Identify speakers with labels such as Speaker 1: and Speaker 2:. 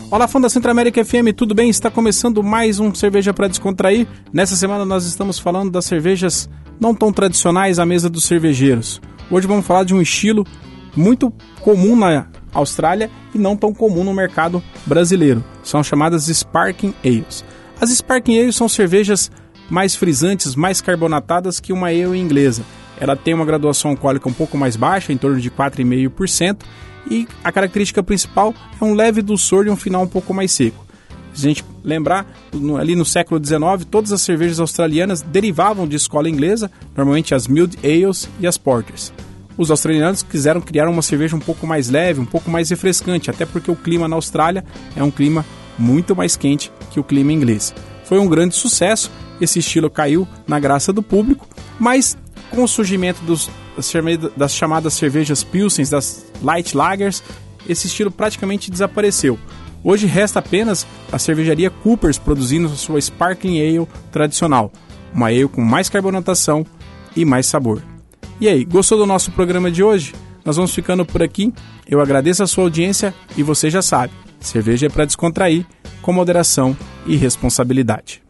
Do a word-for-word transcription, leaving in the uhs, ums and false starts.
Speaker 1: Olá, fã da Centro-América F M, tudo bem? Está começando mais um Cerveja para Descontrair. Nessa semana nós estamos falando das cervejas não tão tradicionais à mesa dos cervejeiros. Hoje vamos falar de um estilo muito comum na Austrália e não tão comum no mercado brasileiro. São chamadas Sparkling Ales. As Sparkling Ales são cervejas mais frisantes, mais carbonatadas que uma ale inglesa. Ela tem uma graduação alcoólica um pouco mais baixa, em torno de quatro vírgula cinco por cento, e a característica principal é um leve dulçor e um final um pouco mais seco. Se a gente lembrar, no, ali no século dezenove, todas as cervejas australianas derivavam de escola inglesa, normalmente as Mild Ales e as Porters. Os australianos quiseram criar uma cerveja um pouco mais leve, um pouco mais refrescante, até porque o clima na Austrália é um clima muito mais quente que o clima inglês. Foi um grande sucesso, esse estilo caiu na graça do público, mas com o surgimento dos, das chamadas cervejas Pilsens, das Light Lagers, esse estilo praticamente desapareceu. Hoje resta apenas a cervejaria Coopers produzindo sua Sparkling Ale tradicional, uma ale com mais carbonatação e mais sabor. E aí, gostou do nosso programa de hoje? Nós vamos ficando por aqui, eu agradeço a sua audiência e você já sabe, cerveja é para descontrair, com moderação e responsabilidade.